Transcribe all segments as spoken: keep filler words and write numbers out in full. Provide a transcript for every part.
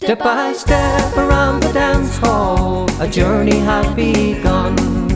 Step by step around the dance hall, a journey had begun.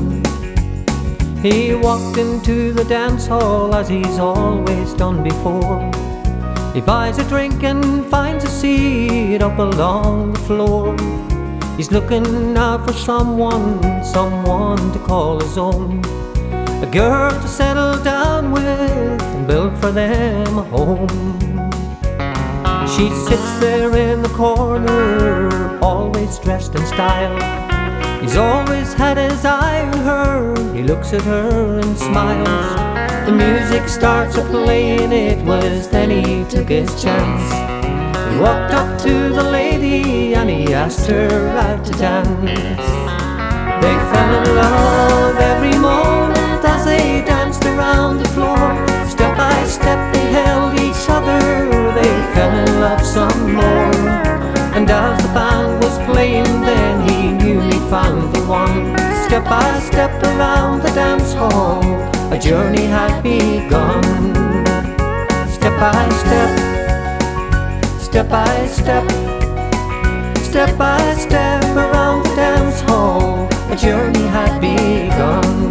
He walked into the dance hall as he's always done before. He buys a drink and finds a seat up along the floor. He's looking now for someone, someone to call his own, a girl to settle down with and build for them a home. She sits there in the corner, always dressed in style. He's always had his eye on her, he looks at her and smiles. The music starts a-playing, it was then he took his chance. He walked up to the lady and he asked her out to dance. They fell in love every moment as they danced around the floor. Step by step they held each other, they fell in love some more. And as the band was playing then he knew he'd found the one. Step by step around the dance hall, a journey had begun. Step by step, step by step, step by step around the dance hall, a journey had begun.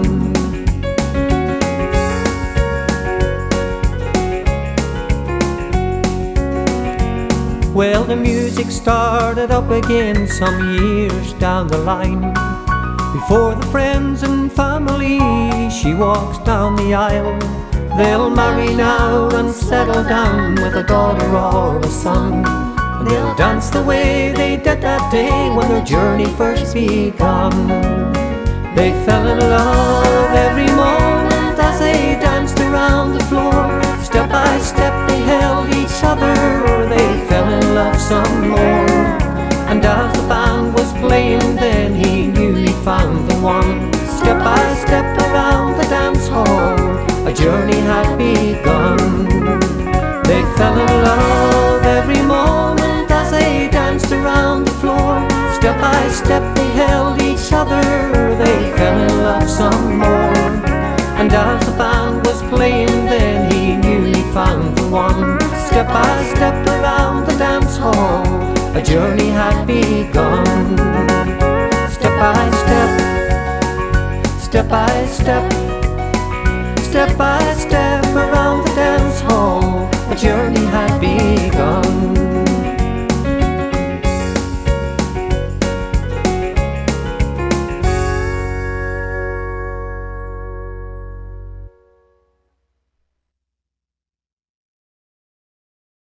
Well, the music started up again some years down the line. Before the friends and family, she walks down the aisle. They'll marry now and settle down with a daughter or a son. And they'll dance the way they did that day when their journey first begun. They fell in love every moment as they danced around the floor. Step by step they held each other, they fell in love some more. And as the band was playing then he knew he'd found the one. Step by step around the dance hall, a journey had begun. They fell in love every moment as they danced around the floor. Step by step they held each other, they fell in love some more. And as the band was playing then he knew he'd found the one. Step by step around the dance hall, a journey had begun. Step by step, step by step,